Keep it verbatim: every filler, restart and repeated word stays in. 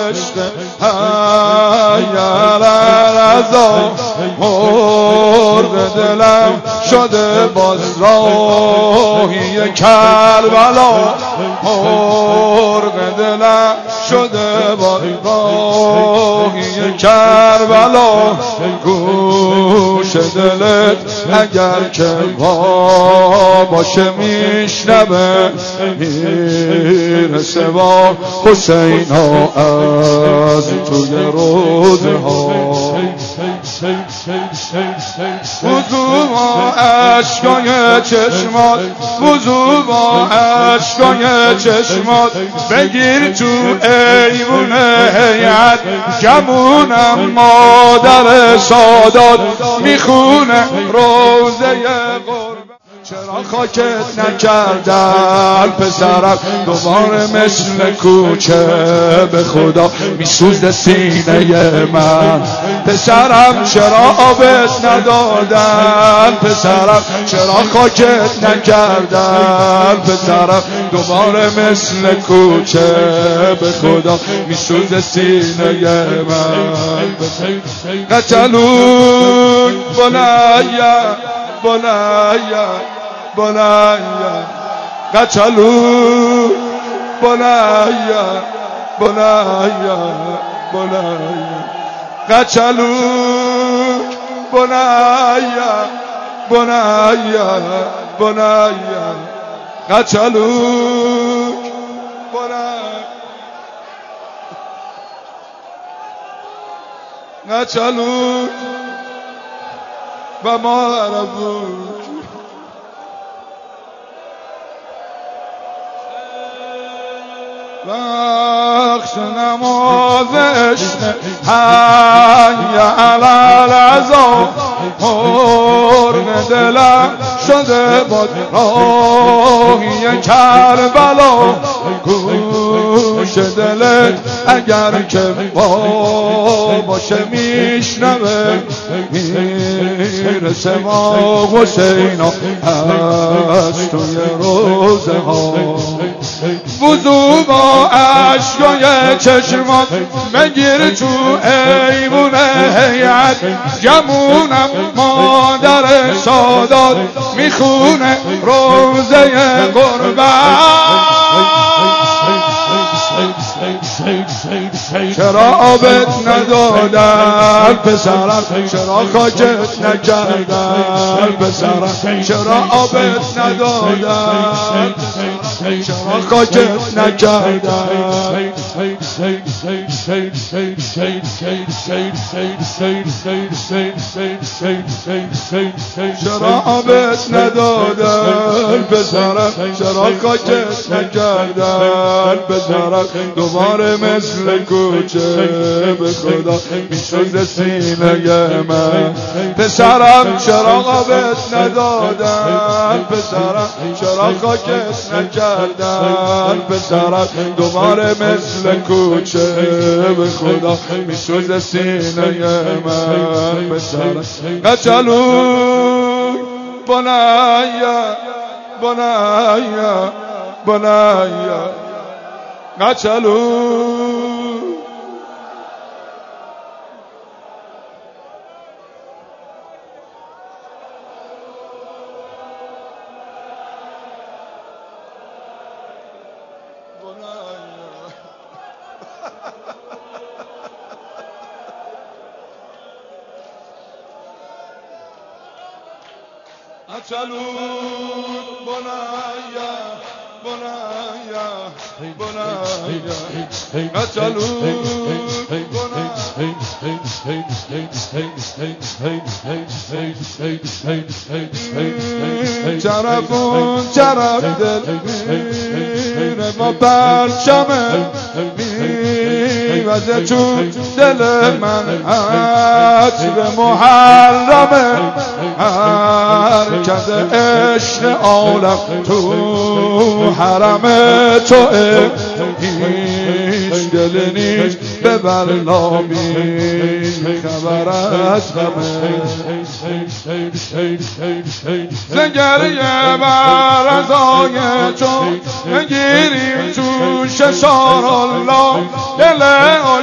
عشق حیال رضا مرد دلم شده باز راهی کربلا مرد دلم شده باز راهی کربلا گوش دلت اگر که وا باشه میشنوه میرسه با حسین ها از توی روزه ها وضو با عشقای چشمات وضو با عشقای چشمات بگیر تو ایوون هیئت گمونم مادر سادات میخونه روزه غربت چرا خاکت نکردن پسرم دوباره مثل کوچه به خدا میسوزه سینه من پسرم چرا آبت ندادن پسرم چرا خاکت نکردن پسرم دوباره مثل کوچه به خدا میسوزه سینه من قتلون بنایا بنایا بنایا قتلوا بنایا بنایا بنایا قتلوا بنایا بنایا بنایا قتلوا بنایا قتلوا و ما عرفوک بخش نماز عشق حی علی العزا مرد دلم شده باد راهی کربلا گوش دلت اگر که با باشه میشنوه میرسه با حسین از توی روزه ها وضو با عشقای چشمات بگیر تو ایوون هیئت گمونم مادر سادات میخونه روزه غربت چرا آبت ندادن پسرم چرا خاکت نکردن پسرم چرا آبت ندادن چرا خاکت نکردن چرا آبت ندادن پسرم چرا خاکت نکردن پسرم دوباره مثل کوچه به خدا میسوزه سینه من پسرم چرا آبت ندادن پسرم چرا خاکت نکردن پسرم دوباره مثل کوچه به خدا میسوزه سینه من پسرم قتلوا بنایا بنایا بنایا قتلوا قتلوا بنایا بنایا بنایا قتلوا طرفون طرف دل میره با پرچمه میوزه چون دل من عطر محرمه حرکت عشق عالم تو حرم توه هیچ دل نیست ببر نامی خبر از غمه زگریه بر رضای تو بگیریم تو ششار الله دل